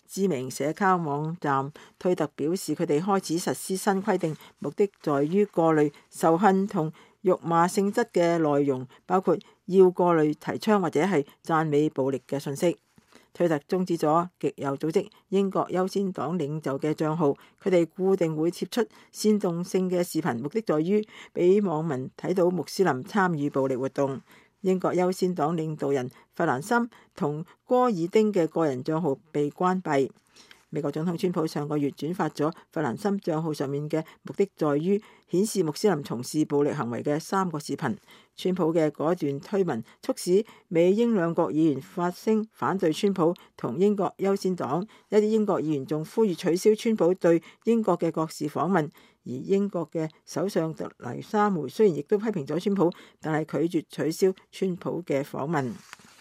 知名社交網站推特表示，佢哋開始實施新規定，目的在於過濾仇恨同辱罵性質嘅內容，包括要過濾提倡或者係讚美暴力嘅信息。推特終止咗極右組織英國優先黨領袖嘅帳號，佢哋固定會貼出煽動性嘅視頻，目的在於俾網民睇到穆斯林參與暴力活動。英國優先黨領導人弗蘭森同戈爾丁嘅個人帳號被關閉。美國總統川普上個月轉發咗弗蘭森帳號上面嘅目的在於顯示穆斯林從事暴力行為嘅3個視頻。川普嘅嗰段推文促使美英兩國議員發聲反對川普同英國優先黨，一啲英國議員仲呼籲取消川普對英國嘅國事訪問。而英國嘅首相特蕾莎梅雖然亦都批評咗川普，但係拒絕取消川普嘅訪問。